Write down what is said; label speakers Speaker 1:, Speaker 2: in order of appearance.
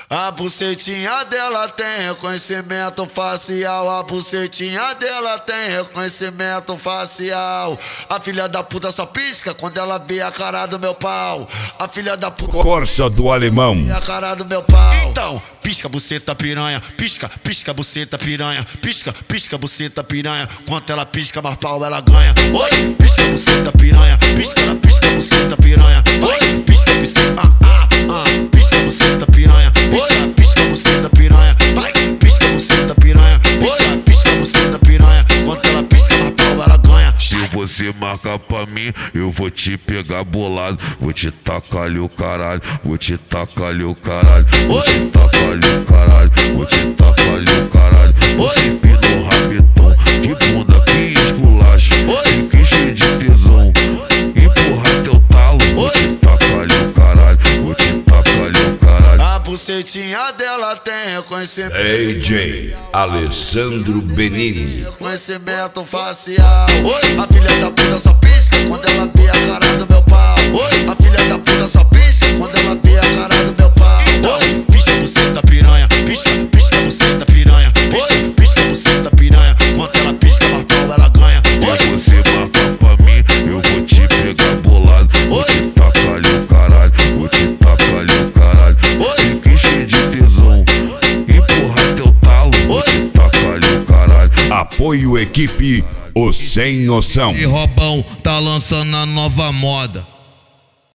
Speaker 1: A bucetinha dela tem reconhecimento facial. A bucetinha dela tem reconhecimento facial. A filha da puta só pisca quando ela vê a cara do meu pau. A filha da puta
Speaker 2: Corsa do Alemão.
Speaker 1: vê a cara do meu pau. Então, pisca buceta piranha. Pisca, pisca buceta piranha. Pisca, pisca buceta piranha. Quanto ela pisca, mais pau ela ganha. Oi, pisca buceta piranha. Pisca, ela pisca buceta piranha. Oi, pisca buceta. Pisca buceta piranha. Pisca, pisca buceta piranha. Vai, pisca buceta piranha. Pisca, pisca buceta piranha. Quanto ela pisca, mais pau ela ganha.
Speaker 3: Se você marcar pra mim, eu vou te pegar bolado. Vou te tacar ali o caralho. Vou te tacar ali o caralho. Vou te tacar ali o caralho. Vou te tacar ali o caralho. Você pinou rapidão. Que bunda, que esculacho. Que cheio de tesão. Empurrar teu talo. Vou te tacar ali o caralho. Vou te tacar ali o caralho.
Speaker 1: A bucetinha dela tem reconhecimento.
Speaker 2: DJ Alessandro Benini.
Speaker 1: Reconhecimento facial. A filha da puta só pisca quando ela vê a cara do meu pau. A filha da puta só pisca quando ela vê a cara do meu pau. Pisca buceta piranha. Pisca, pisca buceta piranha. Pisca, pisca buceta piranha. Quanto ela pisca, mais pau ela ganha.
Speaker 3: Se você marcar pra mim, eu vou te pegar bolado. Vou te tacar ali o caralho. Vou te tacar ali o caralho. Fique cheio de tesão. Empurrar teu talo. Vou te tacar ali o caralho.
Speaker 2: Apoio equipe O Sem Noção.
Speaker 4: E Robão tá lançando a nova moda.